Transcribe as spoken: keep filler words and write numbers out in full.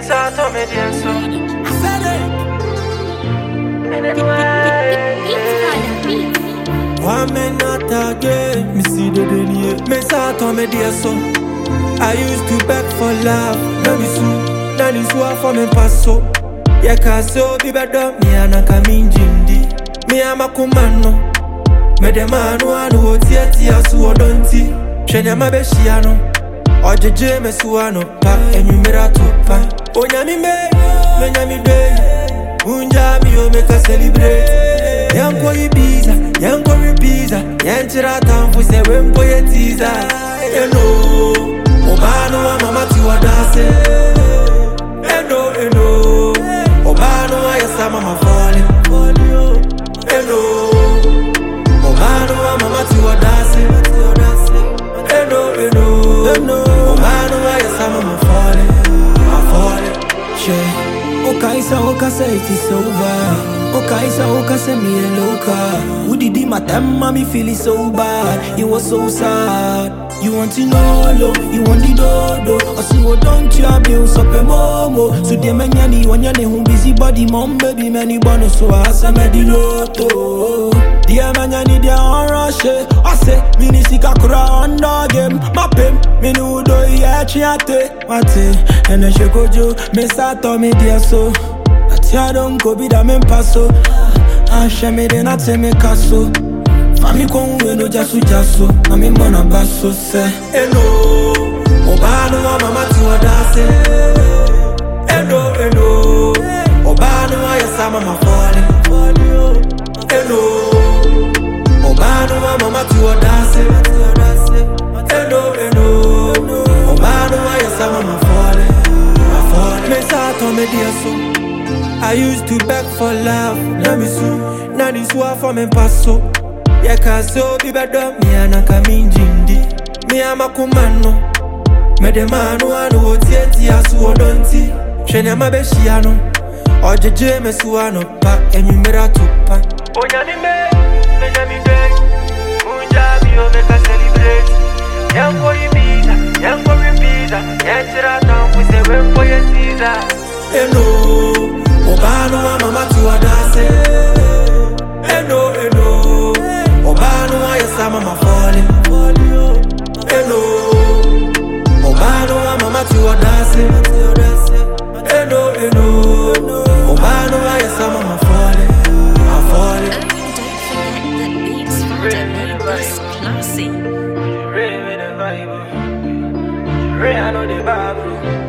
Mensa to me dear so. One man not again, me see the daily. Mensa to me dear so. I used to beg for love, now me soon, now this war for me pass so. Ya kaso be better, me anaka minjindi. Me ama kumano, me de manu anu otia tia su odonti. Shenya mabeshiano, ojeje me suano pa, enyumera topa. Onyami me, menyami be, unja mi o make a celebrate. Yanko Ibiza, yanko Ibiza, yanchira tamfu se wempo ye tiza. Eno, obano wa mama tiwa dase. Eno, eno, obano wa yasa mama falling. Eno, obano wa mama tiwa dase. Eno, eno, eno, obano wa yasa mama falling. Ma falling, she. Okaisa oka say it is over. Okaisa oka say me a loca. Who did my time, mommy feel it so bad. It was so sad. You want to know, lo, you want the dodo. I see what don't you abuse up a momo. So dear manyani when you're who busy body mom baby many bonus so I say me the loto. Dear manyani dear on rush. I say minisika kura under game. My pim, me no do ya chiate. Mate, and then she go jo. Me sa to me dear so. I don't go be that men passo. I share me then I tell me casso. Fami con we no jasu jasu. Mami mona basso se. Eno, obano wa mama tiwa dase. Eno, eno, obano wa yasa mama falling. Eno, obano wa mama tiwa dase. Eno, eno, obano wa yasa mama falling. Me sa to me dear so. I used to beg for love, now me soon, now this war for me passo. Ya kaso be better, me anaka minjindi. Me ama kumano, me de manu anu otieti asu odonti. Shenya mabeshiano, ojeje me suano pa, enyumera topa. Onyami me, menyami be, unja mi o make a celebrate. Yanko Ibiza, yanko Ibiza, yanchira tamfu se wempo ye tiza. Eno, obano wa mama tiwa dase. Eno, eno, obano wa yasa mama falling. Eno, obano wa mama tiwa dase. Eno, eno, obano wa yasa mama falling. I'm falling. Ray, I know the Bible.